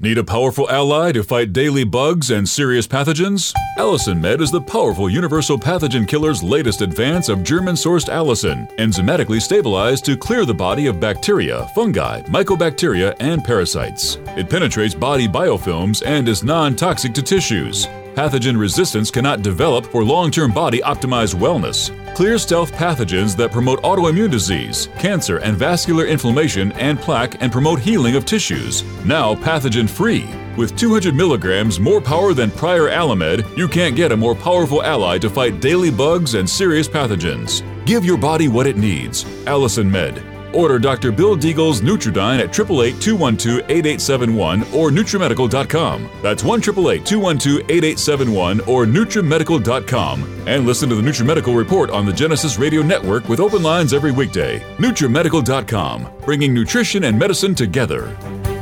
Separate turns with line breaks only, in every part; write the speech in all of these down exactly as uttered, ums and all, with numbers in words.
Need a powerful ally to fight daily bugs and serious pathogens? Allicin Med is the powerful universal pathogen killer's latest advance of German-sourced allicin, enzymatically stabilized to clear the body of bacteria, fungi, mycobacteria, and parasites. It penetrates body biofilms and is non-toxic to tissues. Pathogen resistance cannot develop for long-term body-optimized wellness. Clear stealth pathogens that promote autoimmune disease, cancer and vascular inflammation and plaque and promote healing of tissues. Now pathogen-free. With two hundred milligrams more power than prior Alamed, you can't get a more powerful ally to fight daily bugs and serious pathogens. Give your body what it needs. Allicin Med. Order Doctor Bill Deagle's Nutridyne at eight eight eight, two one two, eight eight seven one or Nutrimedical dot com. That's one eight eight eight, two one two, eight eight seven one or Nutrimedical dot com. And listen to the Nutrimedical Report on the Genesis Radio Network with open lines every weekday. Nutrimedical dot com, bringing nutrition and medicine together.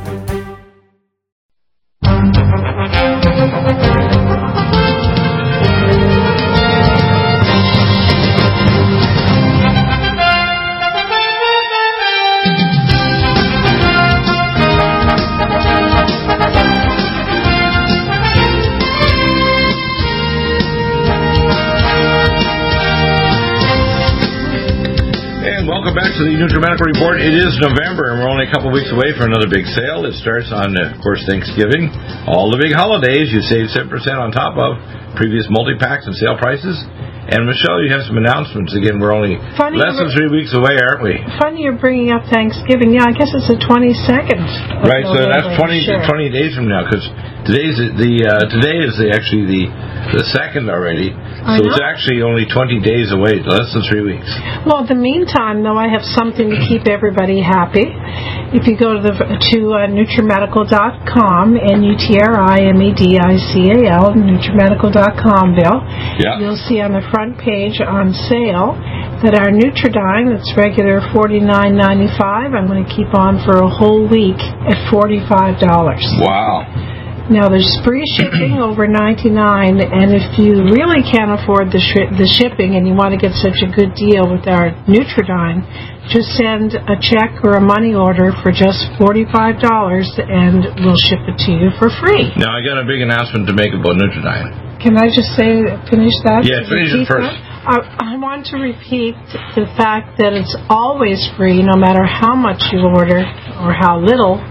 Back to the Nutrimedical Report. It is November, and we're only a couple weeks away for another big sale. It starts on, uh, of course, Thanksgiving. All the big holidays, you save seven percent on top of previous multi-packs and sale prices. And, Michelle, you have some announcements. Again, we're only funny less than three weeks away, aren't we?
Funny you're bringing up Thanksgiving. Yeah, I guess it's the twenty-second.
Right, so that's twenty, sure. twenty days from now, because today's the uh, today is the, actually the the second already.
I
so
know.
It's actually only twenty days away, less than three weeks.
Well, in the meantime, though, I have something to keep everybody happy. If you go to the to uh, Nutrimedical dot com, N U T R I M E D I C A L, Nutrimedical dot com, Bill,
yeah.
You'll see on the front page on sale that our Nutridyne, that's regular forty-nine ninety-five, I'm going to keep on for a whole week at forty-five dollars.
Wow.
Now, there's free shipping over ninety-nine dollars, and if you really can't afford the sh- the shipping and you want to get such a good deal with our Nutridyne, just send a check or a money order for just forty-five dollars, and we'll ship it to you for free.
Now, I got a big announcement to make about Nutridyne.
Can I just say, finish that?
Yeah, finish it first.
I, I want to repeat the fact that it's always free, no matter how much you order or how little,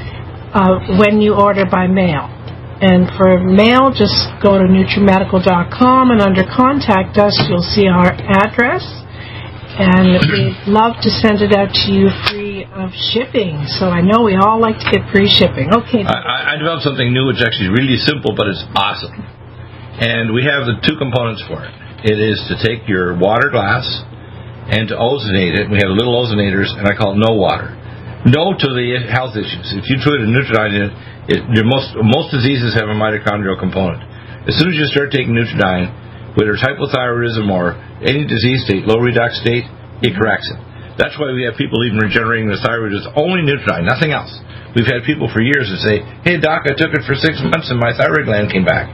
Uh, when you order by mail. And for mail, just go to Nutrimedical dot com, and under Contact Us, you'll see our address. And we'd love to send it out to you free of shipping. So I know we all like to get free shipping. Okay.
I, I developed something new. It's actually really simple, but it's awesome. And we have the two components for it. It is to take your water glass and to ozonate it. We have little ozonators, and I call it no water. No to the health issues. If you put a Nutridyne in it, it your most most diseases have a mitochondrial component. As soon as you start taking Nutridyne, whether it's hypothyroidism or any disease state, low redox state, it corrects it. That's why we have people even regenerating the thyroid is only Nutridyne, nothing else. We've had people for years that say, "Hey doc, I took it for six months and my thyroid gland came back."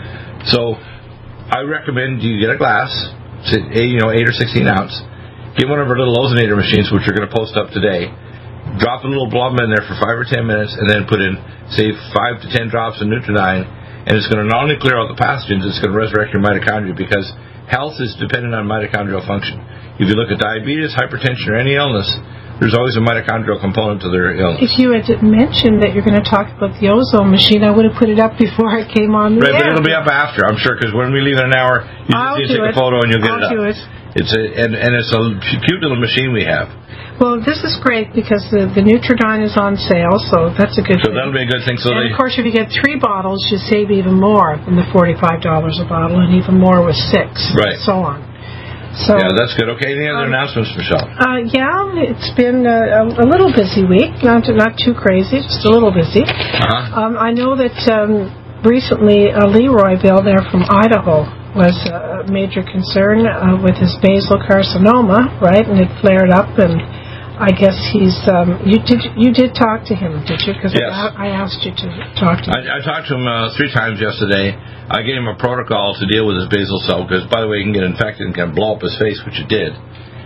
So I recommend you get a glass, you know, eight or sixteen ounce. Get one of our little ozonator machines, which we're going to post up today. Drop a little blob in there for five or ten minutes, and then put in, say, five to ten drops of Nutridyne, and it's going to not only clear out the pathogens, it's going to resurrect your mitochondria, because health is dependent on mitochondrial function. If you look at diabetes, hypertension, or any illness, there's always a mitochondrial component to their illness.
If you had mentioned that you're going to talk about the ozone machine, I would have put it up before I came on the
right,
air.
But it'll be up after, I'm sure, because when we leave in an hour, you
I'll
just need to take
it.
a photo and you'll get
I'll
it up.
do it.
It's a, and, and it's a cute little machine we have.
Well, this is great because the, the Nutridyne is on sale, so that's a good
so
thing.
So that'll be a good thing. So
and,
they,
of course, if you get three bottles, you save even more than the forty-five dollars a bottle, and even more with six,
right.
and so on. So,
yeah, that's good. Okay, any other um, announcements, Michelle?
Uh, yeah, it's been a, a little busy week, not not too crazy, just a little busy.
Uh-huh.
Um, I know that um, recently uh, Leroy Bill there from Idaho was a major concern uh, with his basal carcinoma, right? And it flared up, and I guess he's. Um, you did you did talk to him, did you? Because
yes.
I, I asked you to talk to him.
I, I talked to him uh, three times yesterday. I gave him a protocol to deal with his basal cell because, by the way, he can get infected and can blow up his face, which it did.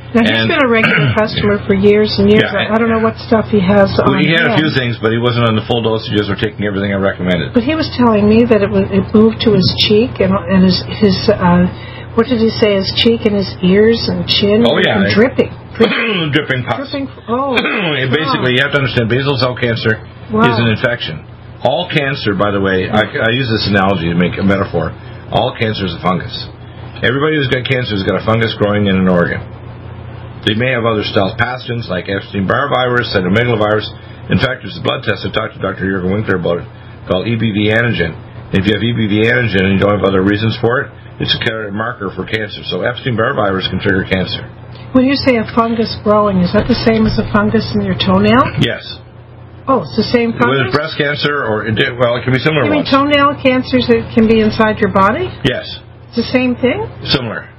Now, he's
and,
been a regular customer for years and years.
Yeah,
I don't know what stuff he has
well,
on
he had
him.
a few things, but he wasn't on the full dosages or taking everything I recommended.
But he was telling me that it was it moved to his cheek and and his his uh, what did he say? His cheek and his ears and chin.
Oh, yeah.
And dripping.
Dripping, dripping pus.
Dripping. Oh.
Basically, you have to understand basal cell cancer
Wow.
is an infection. All cancer, by the way, I, I use this analogy to make a metaphor. All cancer is a fungus. Everybody who's got cancer has got a fungus growing in an organ. They may have other stealth pathogens like Epstein-Barr virus, cytomegalovirus. In fact, there's a blood test. I talked to Doctor Jürgen Winkler about it called E B V antigen. If you have E B V antigen and you don't have other reasons for it, it's a marker for cancer. So Epstein-Barr virus can trigger cancer.
When you say a fungus growing, is that the same as a fungus in your toenail?
Yes.
Oh, it's the same fungus?
Whether it's breast cancer or, well, it can be similar
You mean
ones.
toenail cancers that can be inside your body?
Yes.
It's the same thing?
Similar.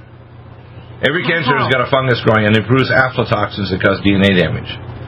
Every cancer
Wow.
has got a fungus growing, and it produces aflatoxins that cause D N A damage.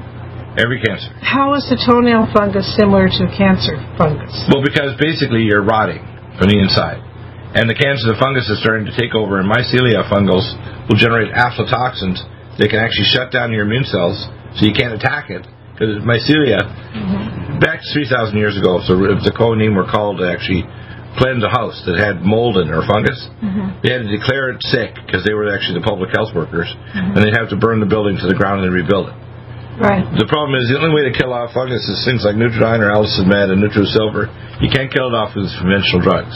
Every cancer.
How is the toenail fungus similar to cancer fungus?
Well, because basically you're rotting from the inside. And the cancer, the fungus is starting to take over, and mycelia fungals will generate aflatoxins that can actually shut down your immune cells so you can't attack it. Because mycelia, mm-hmm. back three thousand years ago, so if the Kohanim were called to actually cleanse a house that had mold in it or fungus, mm-hmm. they had to declare it sick because they were actually the public health workers, mm-hmm. and they'd have to burn the building to the ground and rebuild it.
Right.
The problem is the only way to kill off fungus is things like Nutridyne or Allicin Med and Nutrisilver. You can't kill it off with conventional drugs.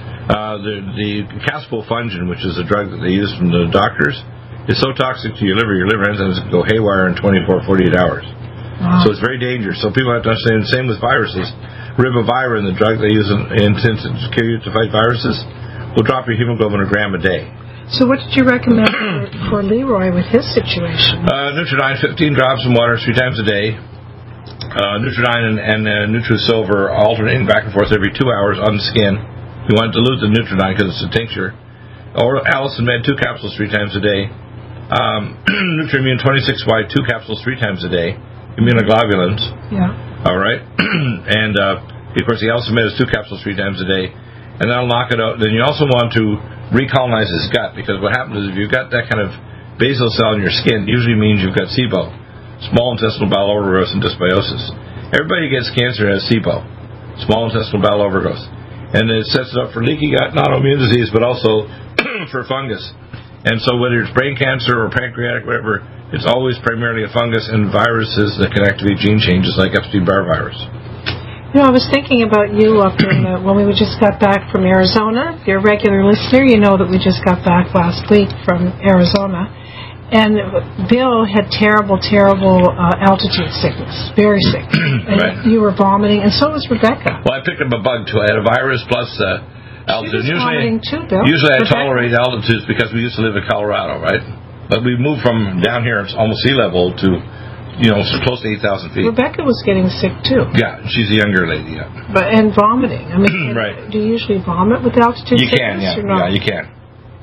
Uh, the the caspofungin, which is a drug that they use from the doctors, is so toxic to your liver, your liver enzymes can go haywire in twenty-four, forty-eight hours. Wow. So it's very dangerous. So people have to understand the same with viruses. Ribavirin, the drug they use in intensive care to fight viruses, will drop your hemoglobin a gram a day.
So what did you recommend for, for Leroy with his situation?
Uh, Nutridyne, fifteen drops in water three times a day. Uh, Nutridyne and, and uh, Nutrisilver alternating back and forth every two hours on the skin. You want to dilute the Nutridyne because it's a tincture. Or Allicin Med, two capsules three times a day. Um, Nutriimmune twenty-six Y, two capsules three times a day. Immunoglobulins.
Yeah.
All right. And, uh, of course, the Allicin Med is two capsules three times a day. And that'll knock it out. Then you also want to recolonize his gut, because what happens is if you've got that kind of basal cell in your skin, it usually means you've got SIBO, small intestinal bowel overgrowth and dysbiosis. Everybody who gets cancer has SIBO, small intestinal bowel overgrowth. And it sets it up for leaky gut, not autoimmune disease, but also for fungus. And so whether it's brain cancer or pancreatic, whatever, it's always primarily a fungus and viruses that can activate gene changes like Epstein-Barr virus.
You know, I was thinking about you up in the, when we just got back from Arizona. If you're a regular listener, you know that we just got back last week from Arizona. And Bill had terrible, terrible uh, altitude sickness, very sick. And
right.
You were vomiting, and so was Rebecca.
Well, I picked up a bug, too. I had a virus plus uh, altitude.
She was
usually,
vomiting, too, Bill.
Usually I
Rebecca?
tolerate altitudes because we used to live in Colorado, right? But we moved from down here, it's almost sea level, to, you know, close to eight thousand feet.
Rebecca was getting sick, too.
Yeah, she's a younger lady, yeah.
But And vomiting. I mean,
right.
Do you usually vomit with altitude
you
sickness?
can, yeah.
Or not?
Yeah, you can.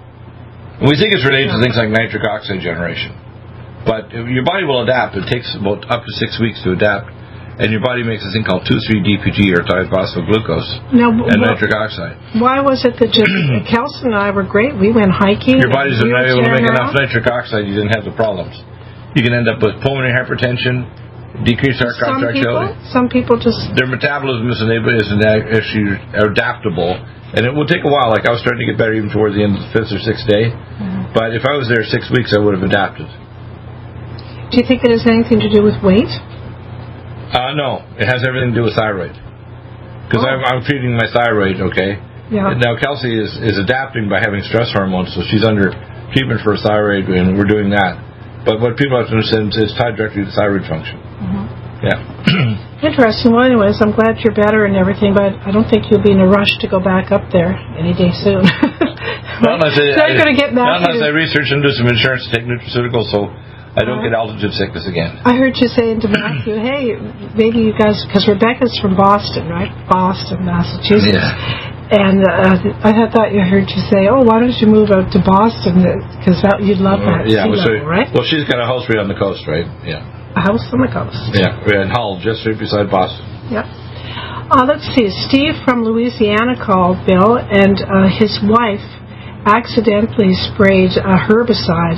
We think it's related to things like nitric oxide generation. But your body will adapt. It takes about up to six weeks to adapt. And your body makes this thing called two three D P G, or diphosphoglucose,
now,
and
well,
nitric oxide.
Why was it that just Kelsey and I were great? We went hiking.
Your body's not able to make enough
around.
nitric oxide. You didn't have the problems. You can end up with pulmonary hypertension, decreased heart
Some
contractility.
people, some people just...
Their metabolism isn't actually adaptable, and it will take a while. Like I was starting to get better even toward the end of the fifth or sixth day. Mm-hmm. But if I was there six weeks, I would have adapted.
Do you think it has anything to do with weight?
Uh, no, it has everything to do with thyroid. Because oh. I'm, I'm treating my thyroid, okay?
Yeah.
Now, Kelsey is, is adapting by having stress hormones, so she's under treatment for thyroid, and we're doing that. But what people have to understand is it's tied directly to thyroid function. Mm-hmm. Yeah.
Interesting. Well, anyways, I'm glad you're better and everything, but I don't think you'll be in a rush to go back up there any day soon.
Not unless I,
I, I, get
not unless I research and do some insurance to take nutraceuticals, so I don't
uh,
get altitude sickness again.
I heard you saying to Matthew, hey, maybe you guys, because Rebecca's from Boston, right? Boston, Massachusetts.
Yeah.
And uh, I thought you heard you say, oh, why don't you move out to Boston? Because you'd love that
yeah,
sea
well,
level,
so,
right?
Well, she's got a house right on the coast, right? Yeah.
A house on the coast.
Yeah, we're in Hull, just right beside Boston.
Yep. Uh, let's see. Steve from Louisiana called Bill, and uh, his wife accidentally sprayed a herbicide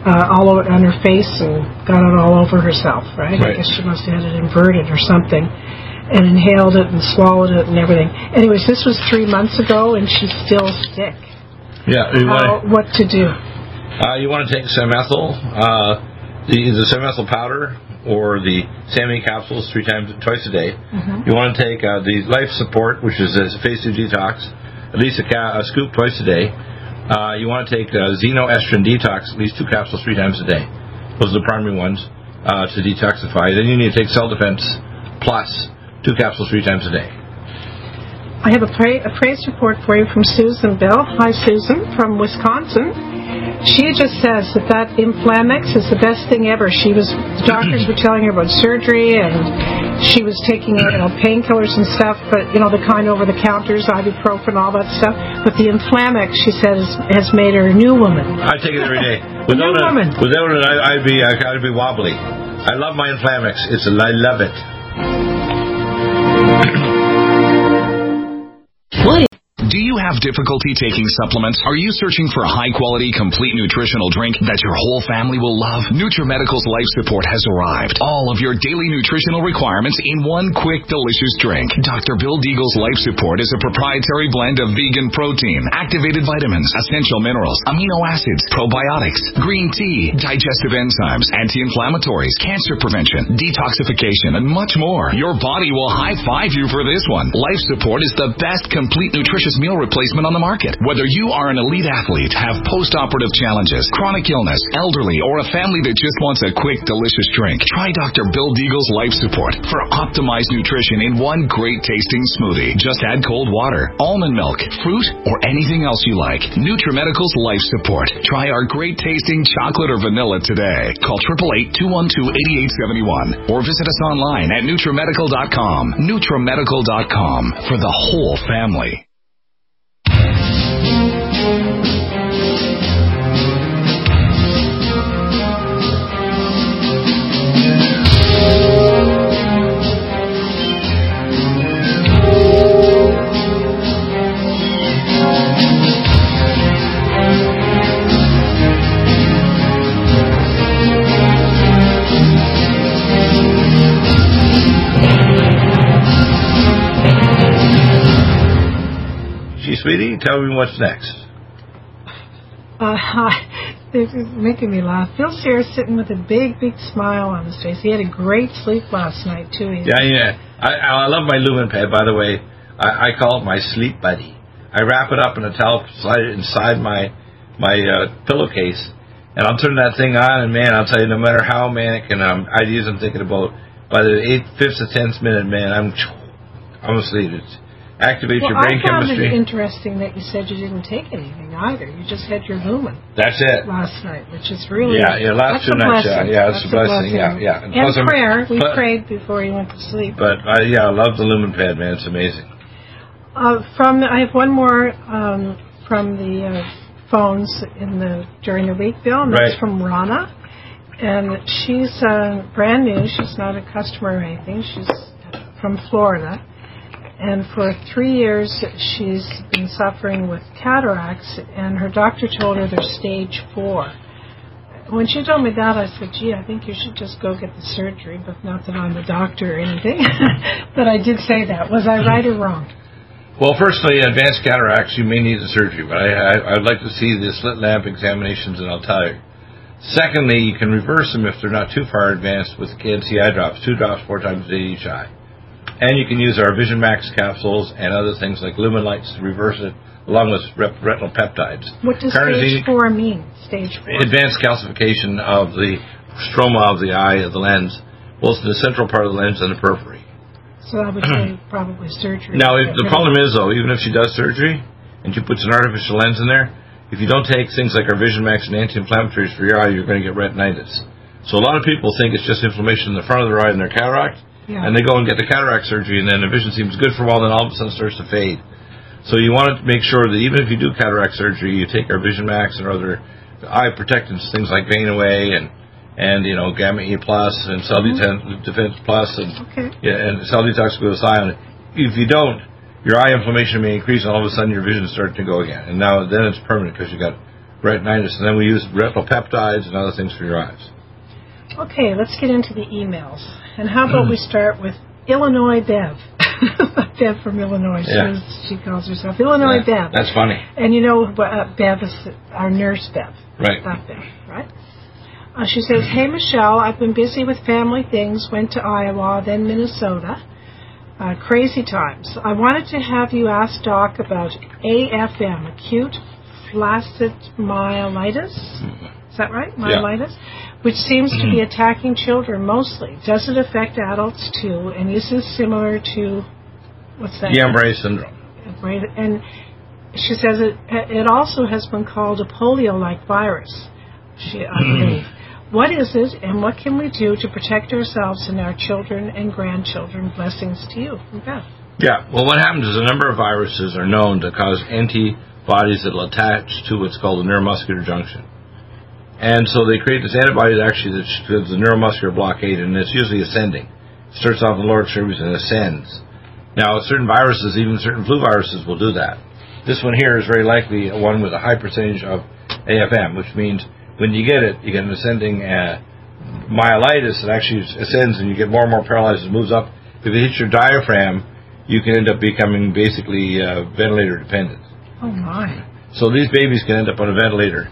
uh, all over on her face and got it all over herself, right?
Right.
I guess she must have had it inverted or something, and inhaled it and swallowed it and everything. Anyways, this was three months ago, and she's still sick.
Yeah. You
Uh,
want
what to do?
uh, you want to take Samethyl, uh, the the Samethyl powder or the Sammy capsules three times, twice a day.
Mm-hmm.
You want to take uh, the Life Support, which is a phase two detox, at least a, ca- a scoop twice a day. Uh, you want to take uh, Xenoestrin Detox, at least two capsules three times a day. Those are the primary ones uh, to detoxify. Then you need to take Cell Defense Plus, two capsules three times a day.
I have a, pra- a praise report for you from Susan Bell. Hi, Susan, from Wisconsin. She just says that that Inflamex is the best thing ever. She was, the doctors were telling her about surgery, and she was taking, you know, painkillers and stuff, but, you know, the kind over the counters, ibuprofen, all that stuff. But the Inflamex, she says, has made her a new woman.
I take it every day.
Without new
it,
woman.
Without it, I, I'd be I'd be wobbly. I love my Inflamex. It's I love it.
Do you have difficulty taking supplements? Are you searching for a high-quality, complete nutritional drink that your whole family will love? NutriMedical's Life Support has arrived. All of your daily nutritional requirements in one quick, delicious drink. Doctor Bill Deagle's Life Support is a proprietary blend of vegan protein, activated vitamins, essential minerals, amino acids, probiotics, green tea, digestive enzymes, anti-inflammatories, cancer prevention, detoxification, and much more. Your body will high-five you for this one. Life Support is the best complete nutritious meal replacement on the market. Whether you are an elite athlete, have post-operative challenges, chronic illness, elderly, or a family that just wants a quick, delicious drink, try Doctor Bill Deagle's Life Support for optimized nutrition in one great-tasting smoothie. Just add cold water, almond milk, fruit, or anything else you like. NutriMedical's Life Support. Try our great-tasting chocolate or vanilla today. Call eight eight eight, two one two, eight eight seven one or visit us online at NutriMedical dot com. NutriMedical dot com for the whole family.
Sweetie, tell me what's next.
Uh, it's making me laugh. Phil's here sitting with a big, big smile on his face. He had a great sleep last night, too. He's
yeah, yeah. I, I love my Lumen Pad, by the way. I, I call it my sleep buddy. I wrap it up in a towel, slide it inside my my uh, pillowcase, and I'll turn that thing on, and, man, I'll tell you, no matter how manic and um, ideas I'm thinking about, by the eighth, fifth, or tenth minute, man, I'm, I'm asleep. It's, activate
well,
your brain
I found
chemistry.
it interesting that you said you didn't take anything either. You just had your Lumen.
That's it.
Last night, which is really
yeah, yeah. Last two nights, yeah, yeah, it's a blessing.
blessing.
Yeah, yeah.
And,
and
prayer. We
but,
prayed before you went to sleep.
But uh, yeah, I love the Lumen Pad, man. It's amazing.
Uh, from I have one more um, from the uh, phones in the during the week, Bill, and that's
right.
from Rana, and she's uh, brand new. She's not a customer or anything. She's from Florida. And for three years, she's been suffering with cataracts, and her doctor told her they're stage four. When she told me that, I said, gee, I think you should just go get the surgery, but not that I'm a doctor or anything. But I did say that. Was I right or wrong?
Well, firstly, advanced cataracts, you may need the surgery, but I, I, I'd like to see the slit lamp examinations, and I'll tell you. Secondly, you can reverse them if they're not too far advanced with K N C eye drops, two drops four times a day each eye. And you can use our Vision Max capsules and other things like Lumen Lights to reverse it, along with rep- retinal peptides.
What does
Carnosine,
stage four mean? Stage four.
Advanced calcification of the stroma of the eye, of the lens, both the central part of the lens and the periphery.
So I would say probably surgery.
Now, if, the problem is, though, even if she does surgery and she puts an artificial lens in there, if you don't take things like our Vision Max and anti-inflammatories for your eye, you're going to get retinitis. So a lot of people think it's just inflammation in the front of their eye and their cataract. Yeah. And they go and get the cataract surgery, and then the vision seems good for a while, then all of a sudden starts to fade. So you want to make sure that even if you do cataract surgery, you take our Vision Max and other eye protectants, things like Vein Away and, and you know, Gamma E Plus and Cell mm-hmm. Defense Plus and,
okay.
yeah, and Cell Detox Glutathione. If you don't, your eye inflammation may increase, and all of a sudden your vision is starting to go again. And now then it's permanent because you got retinitis, and then we use retinal peptides and other things for your eyes.
Okay, let's get into the emails. And how about we start with Illinois Bev? Bev from Illinois,
Yeah.
she, she calls herself Illinois
Yeah,
Bev.
that's funny.
And you know, uh, Bev is our nurse Bev.
Right.
Not Bev, right? Uh, she says, hey, Michelle, I've been busy with family things, went to Iowa, then Minnesota. Uh, crazy times. I wanted to have you ask Doc about A F M, acute flaccid myelitis. Is that right? Myelitis? Yeah. Which seems to be attacking children mostly. Does it affect adults too? And is this similar to, what's that?
Guillain-Barré syndrome.
Right. And she says it, it also has been called a polio-like virus, she, I believe. What is it, and what can we do to protect ourselves and our children and grandchildren? Blessings to you. Beth.
Yeah, well, what happens is a number of viruses are known to cause antibodies that will attach to what's called the neuromuscular junction. And so they create this antibody that actually that gives the neuromuscular blockade, and it's usually ascending. It starts off in the lower extremities and ascends. Now, certain viruses, even certain flu viruses, will do that. This one here is very likely one with a high percentage of A F M, which means when you get it, you get an ascending uh, myelitis that actually ascends and you get more and more paralyzed and moves up. If it hits your diaphragm, you can end up becoming basically uh, ventilator dependent.
Oh, my.
So these babies can end up on a ventilator.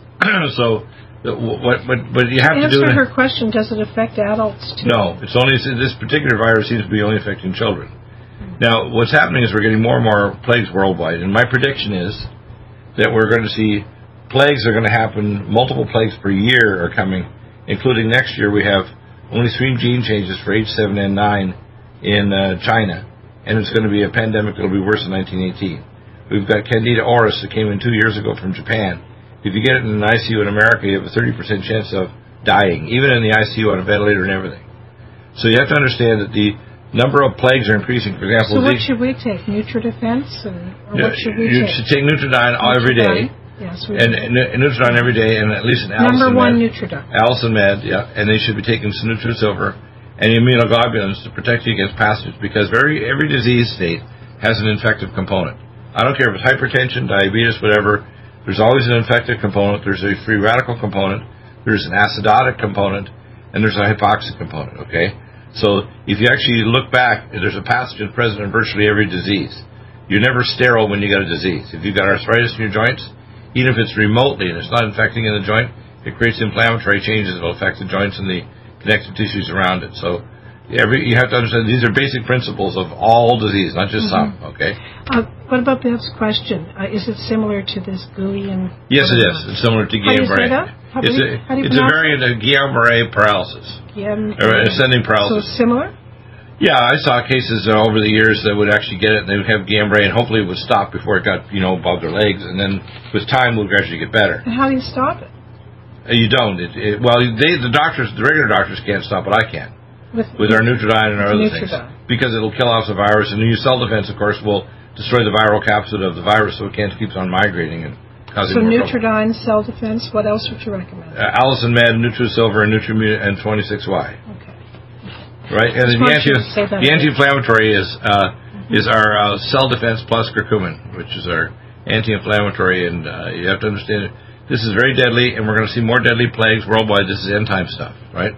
so what, what, but you have
Answer
to do...
her question, does it affect adults too?
No, it's only this particular virus seems to be only affecting children. Now, what's happening is we're getting more and more plagues worldwide, and my prediction is that we're going to see plagues are going to happen, multiple plagues per year are coming, including next year we have only three gene changes for H seven N nine in uh, China, and it's going to be a pandemic that will be worse than nineteen eighteen. We've got Candida auris that came in two years ago from Japan. If you get it in an I C U in America, you have a thirty percent chance of dying, even in the I C U on a ventilator and everything. So you have to understand that the number of plagues are increasing. For example,
so what
the,
should we take? Nutridefense? And, or
yeah,
what should we
you
take?
should take Nutridyne every day.
Yes, we
and, and, and Nutridyne every day, and at least an
Number
Allicin
one,
Med.
Nutridyne.
Allicin Med, yeah, and they should be taking some Nutrisilver and immunoglobulins to protect you against pathogens, because very every disease state has an infective component. I don't care if it's hypertension, diabetes, whatever. There's always an infective component. There's a free radical component. There's an acidotic component, and there's a hypoxic component. Okay, so if you actually look back, there's a pathogen present in virtually every disease. You're never sterile when you got a disease. If you've got arthritis in your joints, even if it's remotely and it's not infecting in the joint, it creates inflammatory changes that will affect the joints and the connective tissues around it. So every, you have to understand these are basic principles of all disease, not just mm-hmm. some, okay?
Uh, what about Bev's question? Uh, is it similar to this Guillain? and
Yes, it is. It's similar to Guillain-Barré.
How do you say that? How
It's
do
a,
you, how do you
it's a variant of Guillain-Barré paralysis. Guillain-Barré. Or ascending paralysis.
So similar?
Yeah, I saw cases uh, over the years that would actually get it, and they would have Guillain-Barré, and hopefully it would stop before it got, you know, above their legs, and then with time it would gradually get better.
And how do you stop it?
Uh, you don't. It, it, well, they, the doctors, the regular doctors can't stop it. I can. With, with our Nutridyne and our other Nutridyne. things. Because it'll kill off the virus, and your cell defense, of course, will destroy the viral capsid of the virus so it can't keep on migrating and causing
so
more
Nutridyne, cell defense, what else would you recommend?
Uh, Allicin Med, Nutrisilver, and Nutrimune, and twenty-six Y.
Okay.
Right, and the, anti, the anti-inflammatory is uh, mm-hmm. is our uh, cell defense plus curcumin, which is our anti-inflammatory, and uh, you have to understand it. This is very deadly, and we're going to see more deadly plagues worldwide. This is end time stuff, right?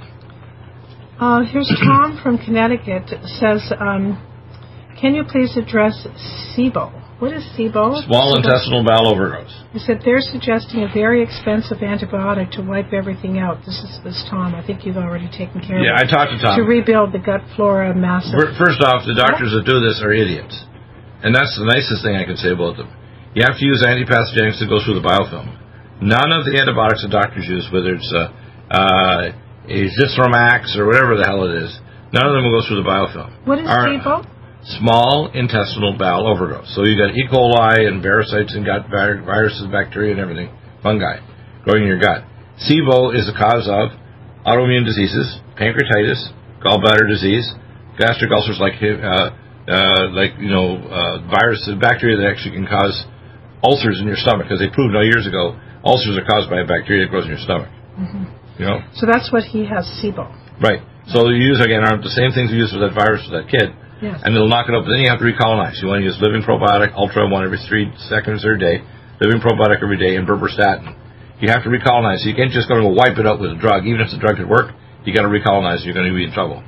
Uh, here's Tom from Connecticut. Says, um, can you please address SIBO? What is SIBO?
Small intestinal bowel overgrowth.
He said they're suggesting a very expensive antibiotic to wipe everything out. This is this Tom. I think you've already taken care
yeah,
of it.
Yeah, I talked to Tom.
To rebuild the gut flora massive.
First off, the doctors that do this are idiots. And that's the nicest thing I can say about them. You have to use antipathogenics that go through the biofilm. None of the antibiotics that doctors use, whether it's uh, uh, Azithromax or whatever the hell it is, none of them will go through the biofilm.
What is SIBO?
Small intestinal bowel overgrowth. So you got E. coli and parasites and gut viruses, bacteria and everything, fungi, growing in your gut. SIBO is the cause of autoimmune diseases, pancreatitis, gallbladder disease, gastric ulcers like uh, uh, like you know uh, viruses, bacteria that actually can cause ulcers in your stomach, because they proved no years ago ulcers are caused by a bacteria that grows in your stomach. Mm-hmm. You know.
So that's what he has, SIBO.
Right. So you use again the same things we use for that virus for that kid.
Yes.
And it'll knock it up. Then you have to recolonize. You want to use Living Probiotic Ultra one every three seconds or a day, Living Probiotic every day, and berberstatin. you have to recolonize. So you can't just go to wipe it out with a drug. Even if the drug could work, you got to recolonize. You're going to be in trouble.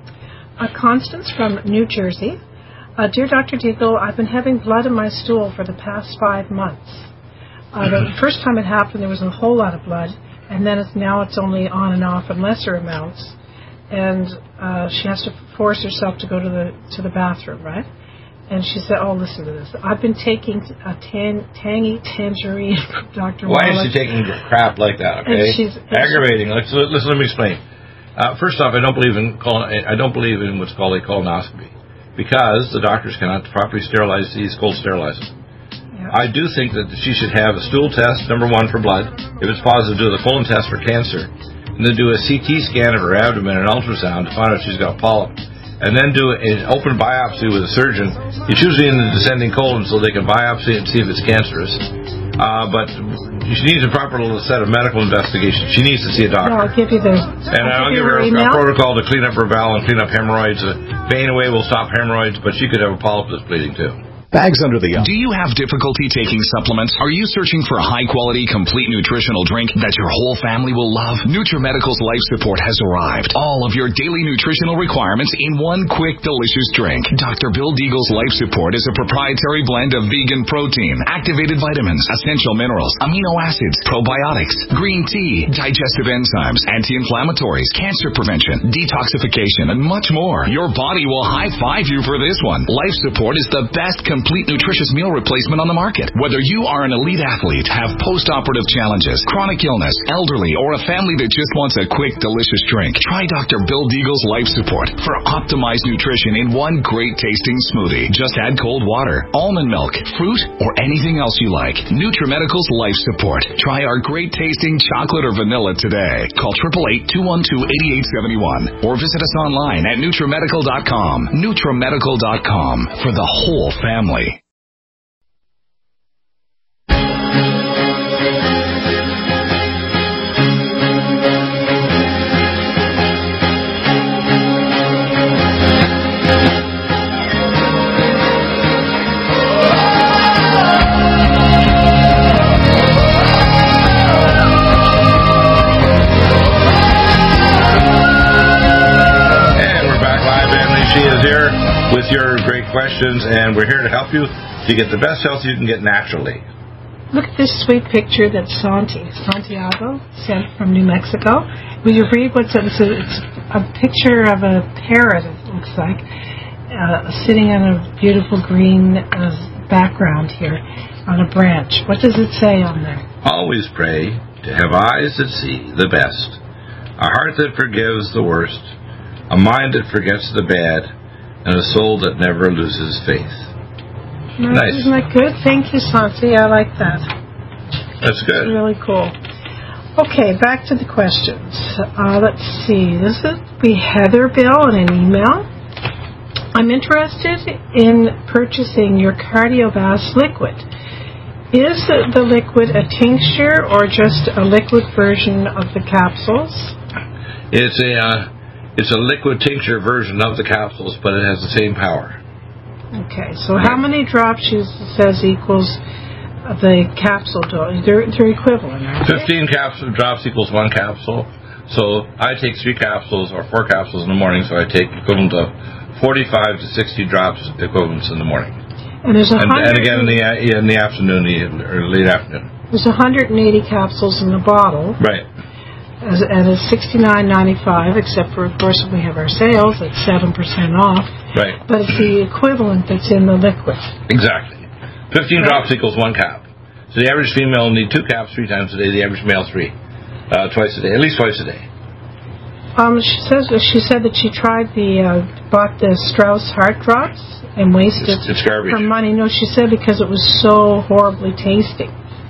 Uh, Constance from New Jersey. Uh, Dear Doctor Deagle, I've been having blood in my stool for the past five months. Uh, the first time it happened, there was a whole lot of blood, and then it's, now it's only on and off in lesser amounts. And uh, she has to force herself to go to the to the bathroom, right? And she said, oh, listen to this. I've been taking a tan, tangy tangerine from Doctor
Why
Wallach.
is she taking crap like that, okay?
And she's, and
aggravating. Let's, listen, let me explain. Uh, first off, I don't believe in colon, I don't believe in what's called a colonoscopy because the doctors cannot properly sterilize these cold sterilizers.
Yeah.
I do think that she should have a stool test, number one, for blood. If it's positive, do the colon test for cancer. And then do a C T scan of her abdomen and ultrasound to find out if she's got a polyp. And then do an open biopsy with a surgeon. It's usually in the descending colon so they can biopsy it and see if it's cancerous. Uh, but she needs a proper little set of medical investigation. She needs to see a doctor.
No, I'll give you the...
And I'll, I'll give her a, a protocol to clean up her bowel and clean up hemorrhoids. Uh, Pain away will stop hemorrhoids, but she could have a polyp that's bleeding too.
Bags under the arm. Do you have difficulty taking supplements? Are you searching for a high-quality, complete nutritional drink that your whole family will love? NutriMedical's Life Support has arrived. All of your daily nutritional requirements in one quick, delicious drink. Doctor Bill Deagle's Life Support is a proprietary blend of vegan protein, activated vitamins, essential minerals, amino acids, probiotics, green tea, digestive enzymes, anti-inflammatories, cancer prevention, detoxification, and much more. Your body will high-five you for this one. Life Support is the best complete complete nutritious meal replacement on the market. Whether you are an elite athlete, have post-operative challenges, chronic illness, elderly, or a family that just wants a quick, delicious drink, try Doctor Bill Deagle's Life Support for optimized nutrition in one great-tasting smoothie. Just add cold water, almond milk, fruit, or anything else you like. NutriMedical's Life Support. Try our great-tasting chocolate or vanilla today. Call eight eight eight, two one two, eight eight seven one or visit us online at NutriMedical dot com. NutriMedical dot com for the whole family.
With your great questions, and we're here to help you to get the best health you can get naturally.
Look at this sweet picture that Santi, Santiago sent from New Mexico. Will you read what's it? It's a, it's a picture of a parrot, it looks like, uh, sitting on a beautiful green uh, background here on a branch. What does it say on there?
Always pray to have eyes that see the best, a heart that forgives the worst, a mind that forgets the bad, and a soul that never loses faith.
No,
nice.
Isn't that good? Thank you, Santi. I like that.
That's good.
It's really cool. Okay, back to the questions. Uh, let's see. This is be Heather Bill in an email. I'm interested in purchasing your Cardiovasc liquid. Is the liquid a tincture or just a liquid version of the capsules?
It's a... Uh, It's a liquid tincture version of the capsules, but it has the same power.
Okay, so how many drops you says equals the capsule dose? They're, they're equivalent, aren't they?
Fifteen capsule drops equals one capsule. So I take three capsules or four capsules in the morning, so I take equivalent of forty-five to sixty drops equivalents in the morning.
And there's a
and,
hundred
and again in the in the afternoon, the or late afternoon.
There's one hundred eighty capsules in the bottle.
Right.
As, and it's sixty-nine ninety-five, except for, of course, we have our sales at seven percent off.
Right.
But it's the equivalent that's in the liquid.
Exactly. fifteen right. drops equals one cap. So the average female will need two caps three times a day. The average male three, uh, twice a day, at least twice a day.
Um, she says she said that she tried the uh, bought the Strauss Heart Drops and wasted
it's, it's garbage.
her money. No, she said because it was so horribly tasty.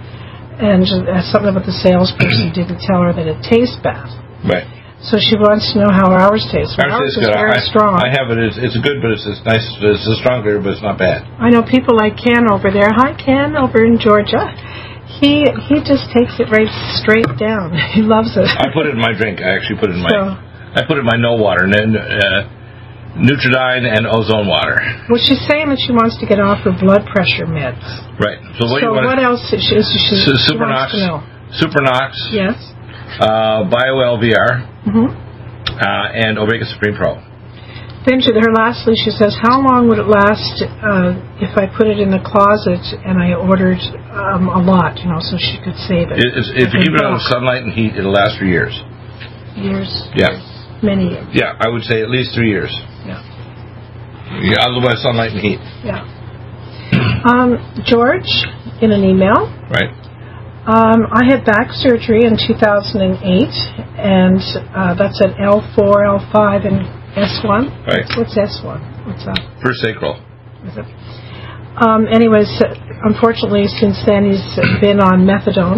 And uh, something about the salesperson didn't tell her that it tastes bad.
Right.
So she wants to know how ours taste. Well, ours is very
I,
strong.
I have it. It's, it's good, but it's, it's nice. It's a strong beer, but it's not bad.
I know people like Ken over there. Hi, Ken, over in Georgia. He he just takes it right straight down. He loves it.
I put it in my drink. I actually put it in my.
So,
I put it in my no water, and then uh, Nutridyne and ozone water.
Well, she's saying that she wants to get off her blood pressure meds.
Right. So what,
so
you want
what else is she, is she, she
Supernox,
wants to know?
Supernox,
Yes.
uh, BioL V R,
Mm-hmm.
uh, and Omega Supreme Pro.
Then to her, lastly, she says, how long would it last uh, if I put it in the closet and I ordered um, a lot, you know, so she could save it?
It, it's, if you keep it out of sunlight and heat, it'll last for years.
Years?
Yeah.
Many years.
Yeah, I would say at least three years.
Yeah.
Yeah, otherwise, sunlight and heat.
Yeah. Um, George, in an email,
Right.
um, I had back surgery in two thousand eight, and uh, that's at L four, L five, and S one.
Right.
What's S one? What's that?
First sacral.
Is it? Um, anyways, unfortunately, since then he's been on methadone.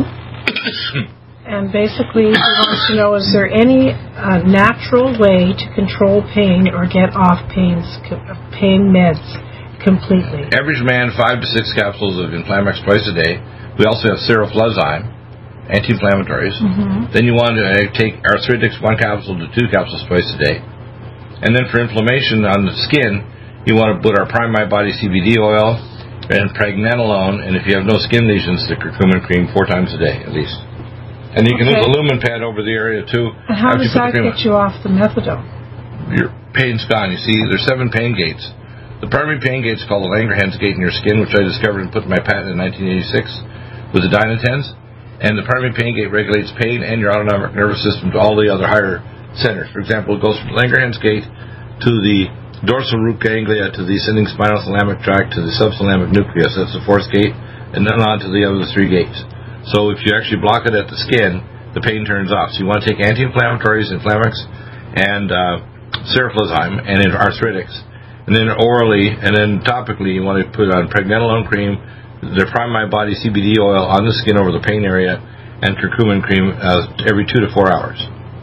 And basically, he wants to know, is there any uh, natural way to control pain or get off pains, pain meds completely?
Average man, five to six capsules of Inflamex twice a day. We also have seroflozyme, anti-inflammatories.
Mm-hmm.
Then you want to uh, take arthritics, one capsule to two capsules twice a day. And then for inflammation on the skin, you want to put our Prime My Body C B D oil and pregnenolone, and if you have no skin lesions, the curcumin cream four times a day at least. And you can
Okay.
use a lumen pad over the area too.
And how
after
does
you put
that
the cream
get you off the methadone?
on. Your pain's gone. You see, there's seven pain gates. The primary pain gate is called the Langerhans gate in your skin, which I discovered and put in my patent in nineteen eighty-six with the Dynatens. And the primary pain gate regulates pain and your autonomic nervous system to all the other higher centers. For example, it goes from the Langerhans gate to the dorsal root ganglia to the ascending spinal thalamic tract to the subthalamic nucleus. That's the fourth gate, and then on to the other three gates. So if you actually block it at the skin, the pain turns off. So you want to take anti-inflammatories, Inflamex, and uh, seroflozyme, and arthritics. And then orally, and then topically, you want to put on pregnenolone cream, the Prime My Body C B D oil on the skin over the pain area, and curcumin cream uh, every two to four hours.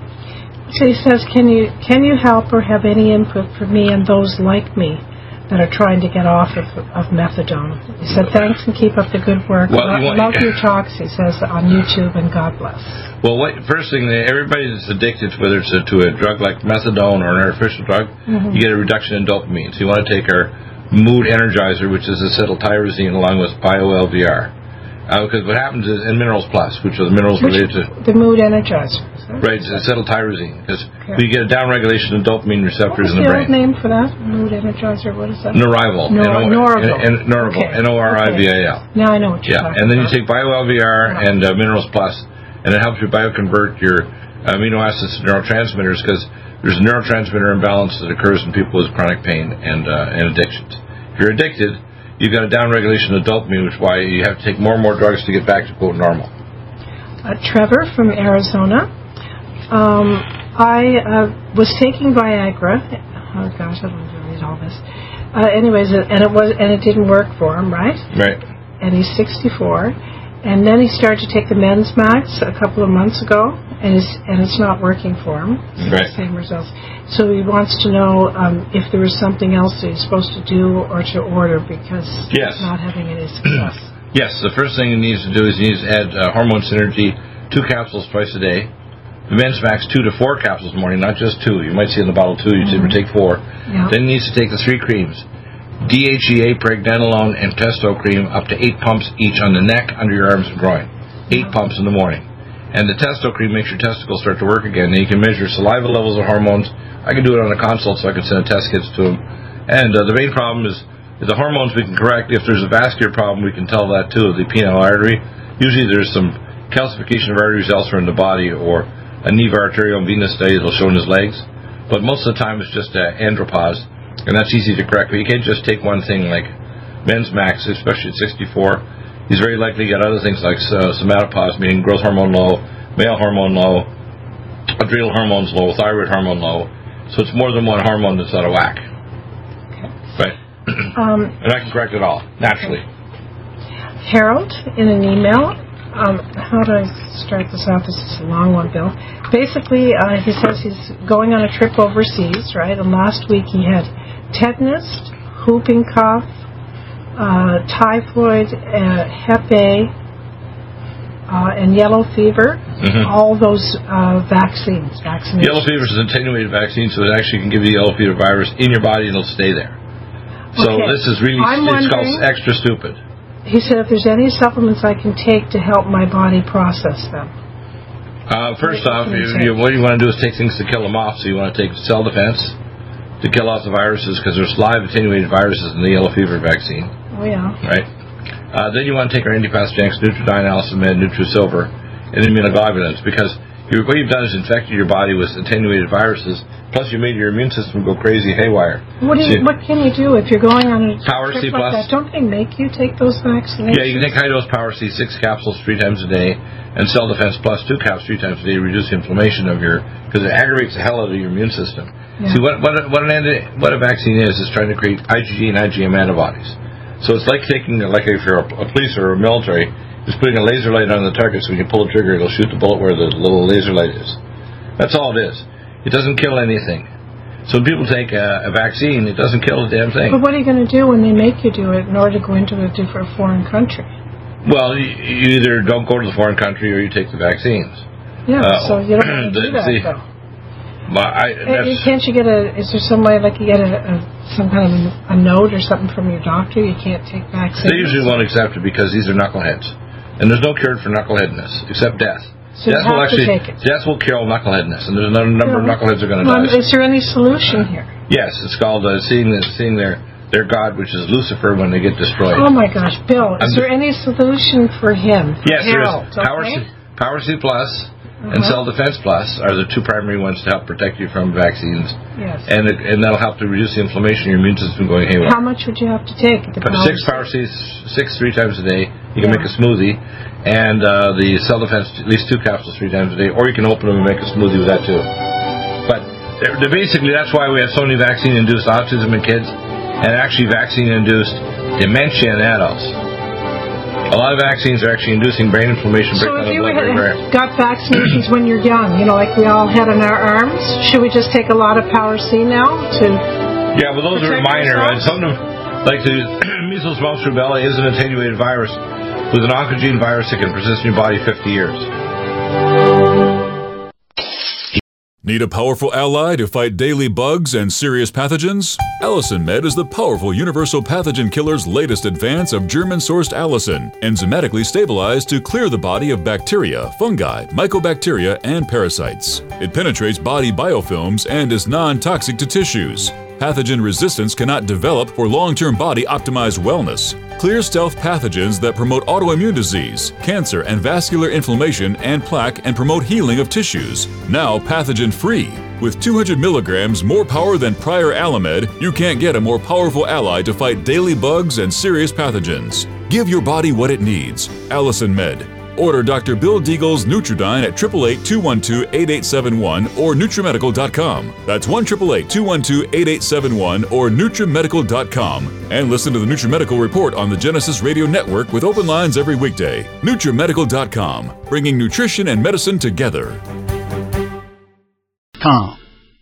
So he says, can you can you help or have any input for me and those like me that are trying to get off of, of methadone? He said, thanks and keep up the good work.
Well,
I
you want-
love your talks, he says, on YouTube, and God bless.
Well, what, first thing, everybody that's addicted, whether it's a, to a drug like methadone or an artificial drug,
Mm-hmm.
you get a reduction in dopamine. So you want to take our mood energizer, which is acetyltyrosine, along with BioL V R. Uh, because what happens is, and Minerals Plus, which are the minerals
Which,
related to...
the mood energizer. is that?
Right, it's acetyltyrosine, because
Okay.
we get a downregulation of dopamine
What
receptors
was
in
the
the
old
brain.
name for that? Mood energizer, what is that?
Norival.
Nor-
N O-
Norvil.
N- N- Norvil.
Okay.
N O R I V A L.
Now I know what you're
Yeah,
talking
and then you
about.
take BioL V R
Yeah.
and uh, Minerals Plus, and it helps you bioconvert your amino acids to neurotransmitters, because there's a neurotransmitter imbalance that occurs in people with chronic pain and uh, and addictions. If you're addicted, you've got a downregulation of dopamine, which is why you have to take more and more drugs to get back to quote normal.
Uh, Trevor from Arizona. Um, I uh, was taking Viagra. Oh gosh, I don't want to read all this. Uh, anyways, and it was and it didn't work for him, right?
Right.
And he's sixty-four. And then he started to take the Men's Max a couple of months ago, and it's and it's not working for him. It's
Right.
the same results. So he wants to know um, if there was something else that he's supposed to do or to order, because
Yes.
he's not having any success.
Yes, the first thing he needs to do is he needs to add uh, Hormone Synergy, two capsules twice a day. The Men's Max, two to four capsules a morning, not just two. You might see in the bottle two, you mm-hmm. take four.
Yeah.
Then he needs to take the three creams. D H E A, pregnenolone, and testo cream, up to eight pumps each on the neck, under your arms and groin. Eight yeah. pumps in the morning. And the testo cream makes your testicles start to work again. And you can measure saliva levels of hormones. I can do it on a consult, so I can send a test kits to him. And uh, the main problem is, is the hormones we can correct. If there's a vascular problem, we can tell that too, the penile artery. Usually there's some calcification of arteries elsewhere in the body, or a Neva arterial and venous study that will show in his legs. But most of the time it's just uh, andropause, and that's easy to correct. But you can't just take one thing like Men's Max, especially at sixty-four. He's very likely got other things like uh, somatopause, meaning growth hormone low, male hormone low, adrenal hormones low, thyroid hormone low. So it's more than one hormone that's out of whack.
Okay.
Right.
Um,
and I can correct it all, naturally.
Harold, in an email, um, how do I start this off? This is a long one, Bill. Basically, uh, he says he's going on a trip overseas, right? And last week he had tetanus, whooping cough, uh, typhoid, uh, Hep A, uh, and yellow fever. Mm-hmm. All those uh, vaccines, vaccinations.
Yellow fever is an attenuated vaccine, so it actually can give you the yellow fever virus in your body and it'll stay there. So
okay.
this is really,
I'm
it's called
wondering-
extra stupid.
he said if there's any supplements I can take to help my body process them.
Uh, first off, you, you, what you want to do is take things to kill them off. So you want to take cell defense to kill off the viruses, because there's live attenuated viruses in the yellow fever vaccine.
Oh, yeah.
Right? Uh, then you want to take our antipathogenics, Nutridyne, Allison Med, NutriSilver, and immunoglobulins, because you, what you've done is infected your body with attenuated viruses, plus you made your immune system go crazy haywire.
What do you,
so,
what can you do if you're going on a
Power
trip
C
like
plus.
that? Don't they make you take those vaccinations?
Yeah, you can take high-dose Power C, six capsules three times a day, and Cell Defense Plus, two caps three times a day to reduce the inflammation of your, because it aggravates the hell out of your immune system. Yeah. See, what what a, what, an anti, what a vaccine is, is trying to create IgG and IgM antibodies. So it's like taking, like if you're a, a police or a military, just putting a laser light on the target, so when you pull the trigger, it'll shoot the bullet where the little laser light is. That's all it is. It doesn't kill anything. So when people take a, a vaccine, it doesn't kill a damn thing.
But what are you going to do when they make you do it in order to go into a different foreign country?
Well, you, you either don't go to the foreign country or you take the vaccines.
Yeah,
uh,
so you don't want to do that,
see,
though.
Well, I, that's,
can't you get a, is there some way, like you get a, a some kind of a note or something from your doctor, you can't take vaccines?
They usually won't accept it because these are knuckleheads. And there's no cure for knuckleheadness, except death.
So
death
you have
will actually,
to take it.
Death will kill knuckleheadness, and there's a number
yeah.
of knuckleheads are going to
well,
die.
Is there any solution here?
Yes, it's called uh, seeing, the, seeing their, their God, which is Lucifer, when they get destroyed.
Oh my gosh, Bill, is I'm there any solution for him? For
yes,
Harold,
there is. Power,
okay?
C, Power C Plus and uh-huh. Cell Defense Plus are the two primary ones to help protect you from vaccines.
Yes.
And it, and that'll help to reduce the inflammation of your immune system going haywire.
How much would you have to take? The
six Power Cs, six three times a day. You can
yeah.
make a smoothie. And uh, the Cell Defense, at least two capsules three times a day. Or you can open them and make a smoothie with that too. But they're, they're basically, that's why we have so many vaccine-induced autism in kids, and actually vaccine-induced dementia in adults. A lot of vaccines are actually inducing brain inflammation.
So if you had got vaccinations when you're young, you know, like we all had on our arms, should we just take a lot of Power C now to
Yeah, but those are minor. And some of them, like the measles, mumps, rubella is an attenuated virus with an oncogene virus that can persist in your body fifty years.
Need a powerful ally to fight daily bugs and serious pathogens? Allison Med is the powerful universal pathogen killer's latest advance of German-sourced allicin, enzymatically stabilized to clear the body of bacteria, fungi, mycobacteria, and parasites. It penetrates body biofilms and is non-toxic to tissues. Pathogen resistance cannot develop for long-term body-optimized wellness. Clear stealth pathogens that promote autoimmune disease, cancer and vascular inflammation and plaque, and promote healing of tissues. Now pathogen-free. With two hundred milligrams more power than prior Alamed, you can't get a more powerful ally to fight daily bugs and serious pathogens. Give your body what it needs. Allison Med. Order Doctor Bill Deagle's Nutridyne at eight eight eight, two one two, eight eight seven one or Nutrimedical dot com. That's one eight eight eight, two one two, eight eight seven one or Nutrimedical dot com. And listen to the Nutrimedical Report on the Genesis Radio Network with open lines every weekday. Nutrimedical dot com, bringing nutrition and medicine together.
Com.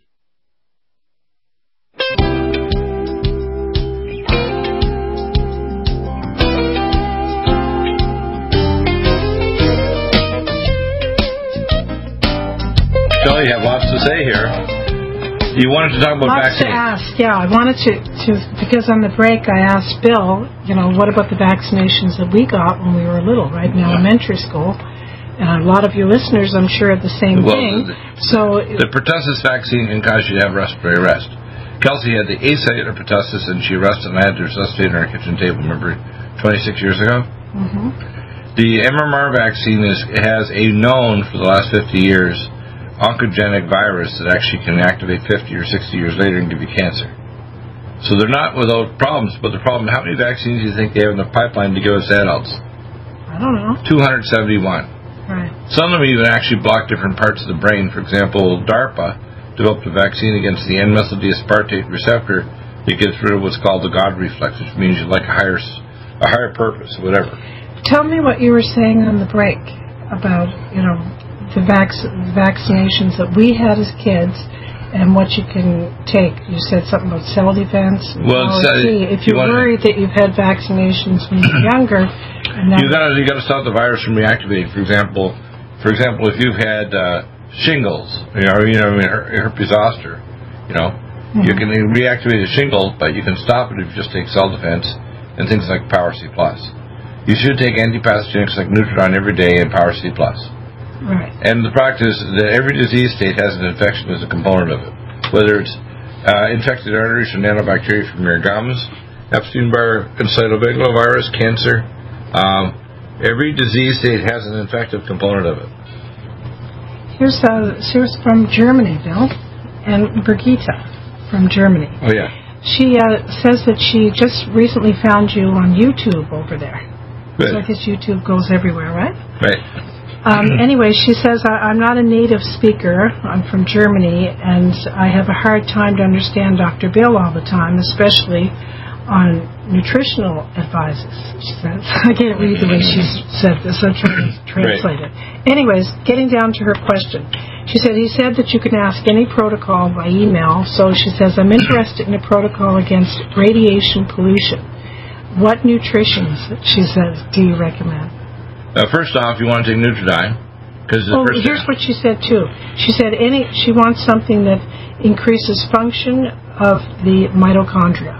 You have lots to say here. You wanted to talk about
lots
vaccines.
to ask, yeah. I wanted to, to, because on the break I asked Bill, you know, what about the vaccinations that we got when we were little, right, in elementary school? And a lot of your listeners, I'm sure, had the same
well,
thing.
The,
so
the pertussis vaccine can cause you to have respiratory arrest. Kelsey had the acellular pertussis, and she arrested and I had to resuscitate her on our kitchen table, remember, twenty-six years ago?
Mm-hmm.
The M M R vaccine is, has a known, for the last fifty years, oncogenic virus that actually can activate fifty or sixty years later and give you cancer. So they're not without problems, but the problem, how many vaccines do you think they have in the pipeline to give us adults?
I don't know.
two hundred seventy-one.
Right.
Some of them even actually block different parts of the brain. For example, DARPA developed a vaccine against the N-methyl-D-aspartate receptor that gets rid of what's called the God reflex, which means you like a higher, a higher purpose, whatever.
Tell me what you were saying on the break about, you know, the vac- vaccinations that we had as kids and what you can take. You said something about cell defense.
Well, uh,
if you're
you
worried that you've had vaccinations when you're younger, and
you got to you got to stop the virus from reactivating. For example, for example, if you've had uh, shingles, you know, you know, herpes zoster, you know, mm-hmm. you can reactivate a shingle, but you can stop it if you just take cell defense and things like Power C Plus. you should take antipathogenics like Nutridyne every day and Power C Plus.
Right.
And the product is that every disease state has an infection as a component of it. Whether it's uh, infected arteries or nanobacteria from your gums, Epstein-Barr encephalovirus, cancer, um, every disease state has an infective component of it.
Here's, uh, here's from Germany, Bill, and Brigitte from Germany.
Oh, yeah.
She uh, says that she just recently found you on YouTube over there.
Good.
So I guess YouTube goes everywhere, right?
Right.
Um, anyway, she says, I, I'm not a native speaker. I'm from Germany, and I have a hard time to understand Doctor Bill all the time, especially on nutritional advices, she says. I can't read the way she said this. I'm trying to translate
right.
it. Anyways, getting down to her question. She said, he said that you can ask any protocol by email, so she says, I'm interested in a protocol against radiation pollution. What nutritions, she says, do you recommend?
Uh, first off, you want to take Nutridyne.
Oh,
first
here's what she said, too. She said any. She wants something that increases function of the mitochondria.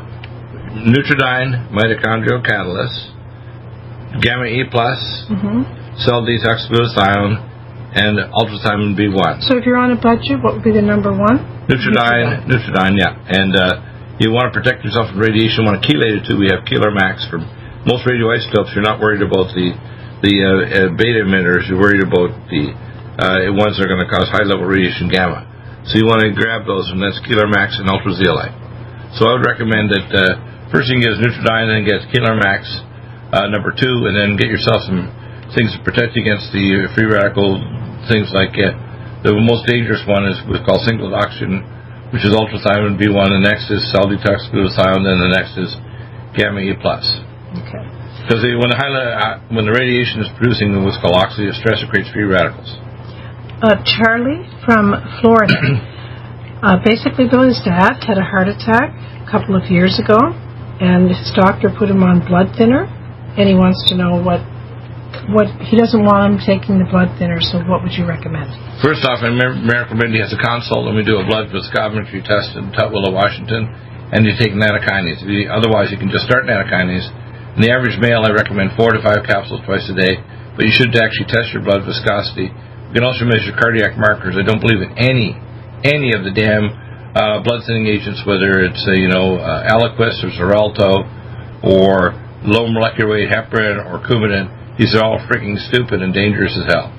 Nutridyne, mitochondrial catalyst, gamma E plus,
mm-hmm.
cell detox glutathione, and ultrathymine B one.
So if you're on a budget, what would be the number one?
Nutridyne, Nutridyne, yeah. And uh, you want to protect yourself from radiation. You want to chelate it, too. We have Keeler Max for most radioisotopes. You're not worried about the the uh, uh, beta emitters. You're worried about the uh, ones that are going to cause high-level radiation gamma. So you want to grab those, and that's Keeler Max and Ultrazeolite. So I would recommend that uh, first you can get Nutridyne, then get Keeler Max uh, number two, and then get yourself some things to protect against the free radical things like uh, the most dangerous one is what's called singlet oxygen, which is ultrathymine B one. The next is cell detox glutathione, then the next is gamma E plus.
Okay.
Because when the high, uh, when the radiation is producing what's called oxidative stress, it creates free radicals.
Uh, Charlie from Florida. uh, basically, Bill, his dad had a heart attack a couple of years ago, and his doctor put him on blood thinner, and he wants to know what what he doesn't want him taking the blood thinner. So, what would you recommend?
First off, I recommend he has a consult, and we do a blood viscometry test in Tutwiler, Washington, and you take nattokinase. Otherwise, you can just start nattokinase. In the average male, I recommend four to five capsules twice a day, but you should actually test your blood viscosity. You can also measure cardiac markers. I don't believe in any any of the damn uh, blood thinning agents, whether it's uh, you know uh, Eliquis or Xarelto or low molecular weight heparin or Coumadin. These are all freaking stupid and dangerous as hell.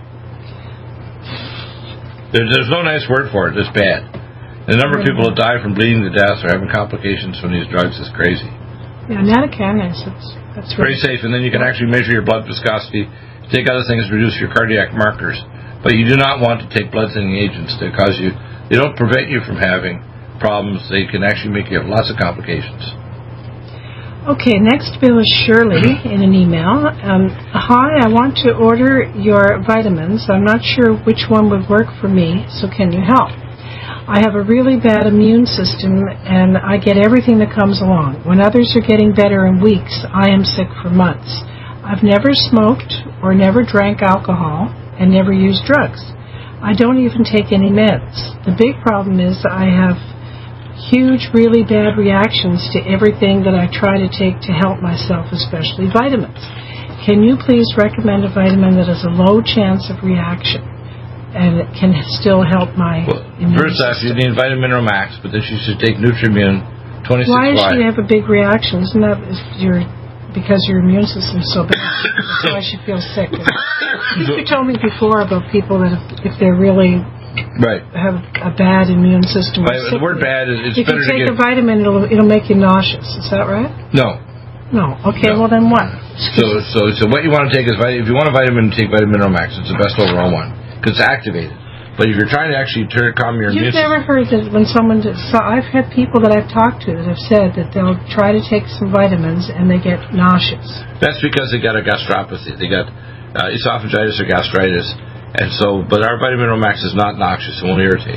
There, there's no nice word for it. It's bad. The number of people that die from bleeding to death or having complications from these drugs is crazy.
Yeah, nattokinase. That's that's
very safe, and then you can actually measure your blood viscosity. Take other things to reduce your cardiac markers, but you do not want to take blood thinning agents that cause you. They don't prevent you from having problems. They can actually make you have lots of complications.
Okay, next bill is Shirley in an email. Um, Hi, I want to order your vitamins. I'm not sure which one would work for me, so can you help? I have a really bad immune system, and I get everything that comes along. When others are getting better in weeks, I am sick for months. I've never smoked or never drank alcohol and never used drugs. I don't even take any meds. The big problem is I have huge, really bad reactions to everything that I try to take to help myself, especially vitamins. Can you please recommend a vitamin that has a low chance of reaction and it can still help my
well,
immune
first
system?
off, you need Vitamineral Max, but then you should take Nutrimune twenty-six Y.
Why does she have a big reaction? Isn't that your, because your immune system is so bad? That's why she feels sick. You told me before about people that if, if they're really
right.
have a bad immune system.
Right, the word bad is it's
if
better
you take
to get...
a vitamin, it'll it'll make you nauseous. Is that right?
No.
No. Okay.
No.
Well, then what?
So, so, so what you want to take is if you want a vitamin, take Vitamineral Max. It's the best overall one because it's activated. But if you're trying to actually turn calm your immune
You've
system,
never heard that when someone. Does, so I've had people that I've talked to that have said that they'll try to take some vitamins and they get nauseous.
That's because they got a gastropathy. They got uh, esophagitis or gastritis. And so, but our Vitamineral Max is not noxious. It won't irritate.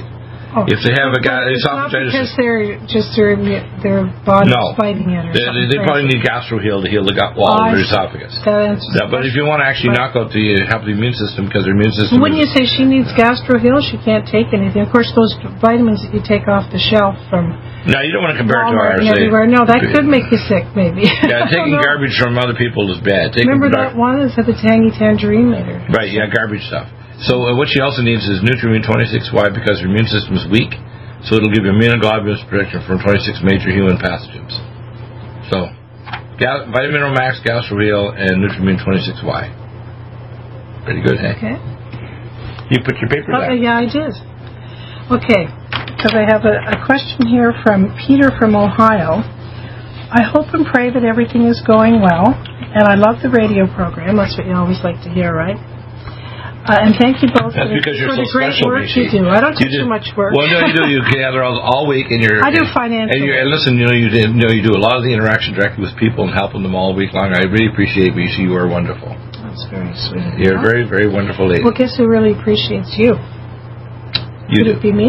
Oh.
If they have a guy,
it's not
esophagitis,
because they're just their their body's
no,
fighting it. Or
they,
something
they probably need GastroHeal to heal the gut wall
oh,
of their esophagus.
That
Yeah, but if you want to actually knock out the help the immune system, because their immune system.
Wouldn't you say she needs GastroHeal? She can't take anything. Of course, those vitamins that you take off the shelf from.
No, you don't want to compare
Walmart
it to ours.
Everywhere. No, that could make you sick, maybe.
Yeah, taking garbage from other people is bad. Taking
Remember that one that had the tangy tangerine later?
Right, yeah, garbage stuff. So uh, what she also needs is Nutrimune twenty-six Y because her immune system is weak. So it'll give you immunoglobulins protection from twenty-six major human pathogens. So, Gal- Vitamin Max, GastroHeal, and Nutrimune twenty-six Y. Pretty good, hey?
Okay.
You put your paper
Okay,
down.
yeah, I did. Okay, because I have a, a question here from Peter from Ohio. I hope and pray that everything is going well, and I love the radio program. That's what you always like to hear, right? Uh, and thank you both
That's
for, the,
because you're
for
so
the great
special,
work
Michi.
you do. I don't do
You
too
did-
much work.
Well, no, you do. You gather all, all week, and you're.
I do
and,
financial
And, you,
work.
and listen, you know, you, did, you know, you do a lot of the interaction directly with people and helping them all week long. I really appreciate Michi. You are wonderful.
That's very sweet.
You're a very, very wonderful lady.
Well, guess who really appreciates you?
You
Could
do.
it be me?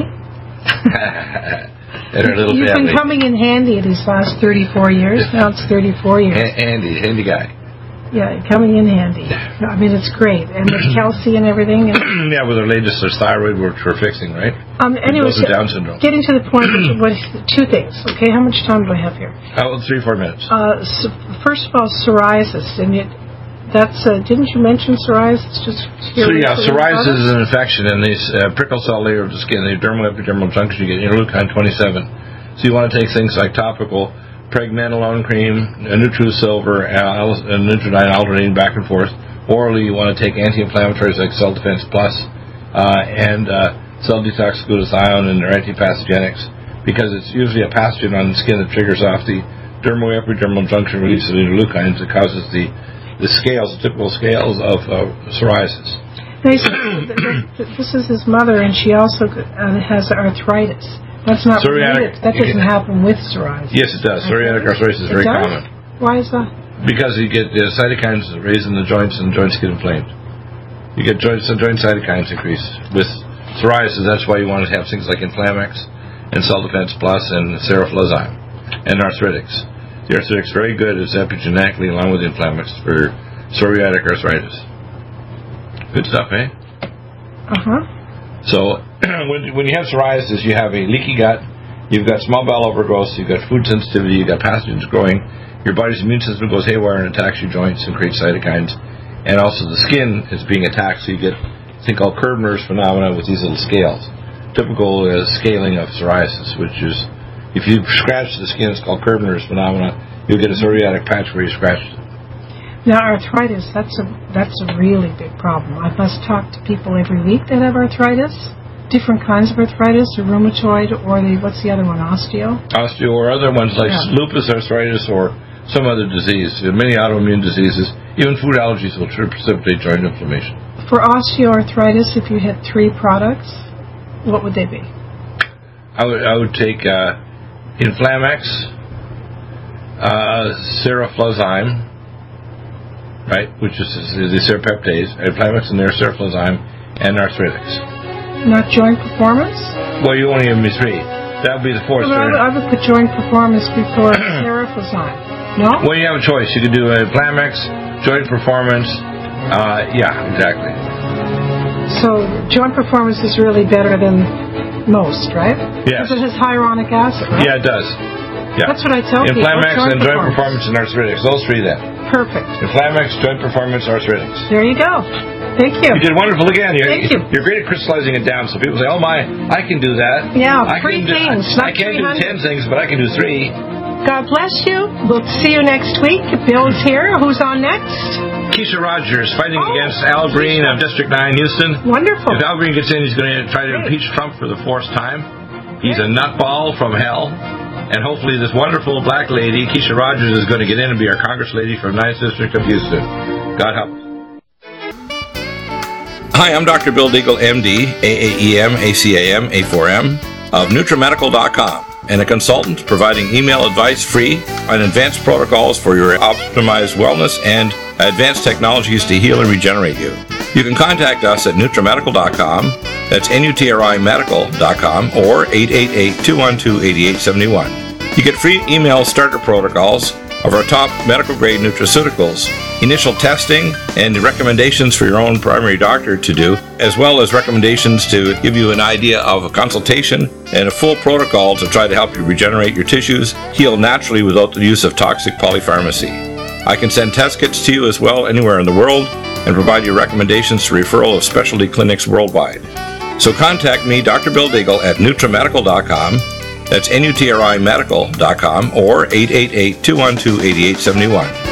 And our little
You've
family.
been coming in handy these last thirty-four years. Now it's thirty-four years.
A- Andy, handy guy.
Yeah, coming in handy. I mean, it's great. And with Kelsey and everything. And,
Yeah, with our latest, there's thyroid, which we're fixing, right?
um, anyways,
Those are Down syndrome.
getting to the point, what, two things, okay? How much time do I have here?
Oh, three, four minutes.
Uh, so first of all, psoriasis. And it, that's, uh, didn't you mention psoriasis? Just
So yeah, psoriasis is an infection in these uh, prickle cell layer of the skin, the dermal epidermal junction. You get interleukin twenty-seven. So you want to take things like topical pregnenolone cream, uh, NutriSilver, uh, and Nutridyne alternating back and forth. Orally, you want to take anti-inflammatories like Cell Defense Plus uh, and uh, Cell Detox Glutathione and their antipathogenics, because it's usually a pathogen on the skin that triggers off the dermal epidermal junction release of interleukins that causes the the scales, the typical scales of uh, psoriasis.
They said that- that this is his mother, and she also uh, has arthritis. That's not
Psoriatic-
related. That doesn't happen with psoriasis.
Yes, it does. Psoriatic arthritis is
It
very
does?
common
Why is that?
because you get uh, cytokines raised in the joints and joints get inflamed. You get joint, joint cytokines increase. With psoriasis, that's why you want to have things like Inflamex and Cell Defense Plus and Seroflozyme and arthritics. The arthritic's very good. It's epigenetically along with Inflamex for psoriatic arthritis. Good stuff, eh?
Uh-huh.
So when, when you have psoriasis, you have a leaky gut, you've got small bowel overgrowth, you've got food sensitivity, you've got pathogens growing, your body's immune system goes haywire and attacks your joints and creates cytokines, and also the skin is being attacked, so you get a thing called Koebner's phenomena with these little scales. Typical uh, scaling of psoriasis, which is, if you scratch the skin, it's called Koebner's phenomena, you'll get a psoriatic patch where you scratched it.
Now, arthritis, that's a that's a really big problem. I must talk to people every week that have arthritis, different kinds of arthritis, the rheumatoid, or the, what's the other one, osteo?
Osteo or other ones like
Yeah.
lupus arthritis or some other disease. There are many autoimmune diseases. Even food allergies will precipitate joint inflammation.
For osteoarthritis, if you had three products, what would they be?
I would I would take uh, Inflamex, uh, Seroflozyme, right, which is, is the serapeptase, Inflamex and their Seroflozyme, and arthritics.
Not joint performance?
Well, you only give me three. That would be the fourth.
Well, I, would, I would put joint performance before seroflozyme. No?
Well, you have a choice. You could do Inflamex, joint performance. Uh, yeah, exactly.
So joint performance is really better than most, right?
Yes.
Because it has hyaluronic acid, right?
Yeah, it does. Yeah.
That's what I tell people.
Inflamex
Joint
and joint
performance.
performance and arthritics. Those three then.
Perfect.
Inflamex, joint performance, arthritics.
There you go. Thank you.
You did wonderful again. You're,
Thank you.
You're great at crystallizing it down, so people say, "Oh my, I can do that."
Yeah,
I
three
can do,
things,
I, I
not
can't do
three hundred.
ten things, but I can do three.
God bless you. We'll see you next week. Bill's here. Who's on next?
Keisha Rogers fighting
Oh,
against Al Green of District nine, Houston.
Wonderful.
If Al Green gets in, he's going to try to
Great.
impeach Trump for the fourth time. He's a nutball from hell. And hopefully this wonderful black lady, Keisha Rogers, is going to get in and be our Congress lady from ninth District of Houston. God help. Hi, I'm Doctor Bill Deagle, M D, A A E M, A C A M, A four M, of NutriMedical dot com, and a consultant providing email advice free on advanced protocols for your optimized wellness and advanced technologies to heal and regenerate you. You can contact us at NutriMedical dot com That's N U T R I medical dot com or eight eight eight, two one two, eight eight seven one. You get free email starter protocols of our top medical-grade nutraceuticals, initial testing, and recommendations for your own primary doctor to do, as well as recommendations to give you an idea of a consultation and a full protocol to try to help you regenerate your tissues, heal naturally without the use of toxic polypharmacy. I can send test kits to you as well anywhere in the world and provide you recommendations to referral of specialty clinics worldwide. So contact me, Doctor Bill Deagle, at NutriMedical dot com. That's N U T R I medical dot com or eight eight eight, two one two, eight eight seven one.